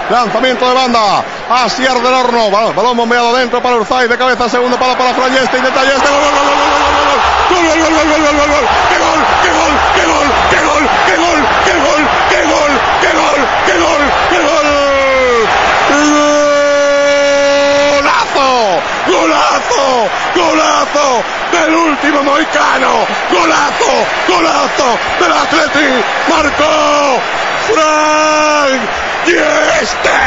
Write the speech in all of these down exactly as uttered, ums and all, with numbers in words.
lanzamiento de banda, Asier del Horno, balón bombeado dentro para Urzay, de cabeza, segundo palo para Fran Yeste, intenta Yeste, gol, gol, gol, gol, gol, gol, gol, gol, gol, gol, gol, gol, qué gol, qué gol, qué gol, qué gol, qué gol, qué gol, qué gol, qué gol, qué gol, qué gol, golazo, golazo, golazo del último mohicano, golazo, golazo del Atleti, marcó Fran Yeste.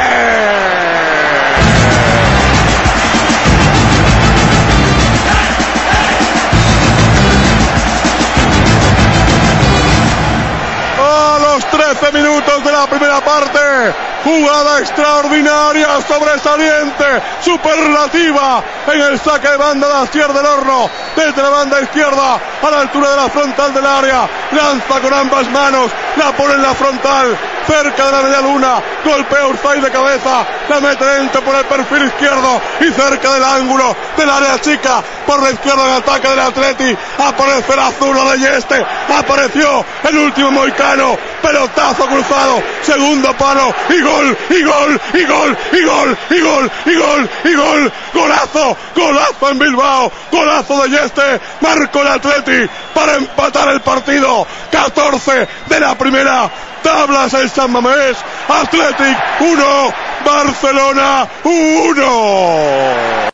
trece minutos de la primera parte, jugada extraordinaria, sobresaliente, superlativa en el saque de banda de Asier del Horno, desde la banda izquierda a la altura de la frontal del área, lanza con ambas manos, la pone en la frontal, cerca de la media luna, golpea Urzay de cabeza, la mete dentro por el perfil izquierdo y cerca del ángulo del área chica, por la izquierda en ataque del Atleti, aparece el azul de Yeste, apareció el último mohicano, pelotazo cruzado, segundo palo y gol, y gol, y gol, y gol, y gol, y gol, y gol, golazo, golazo en Bilbao, golazo de Yeste, marcó el Atleti para empatar el partido, catorce de la primera, tablas el San Mamés, Athletic uno, Barcelona uno.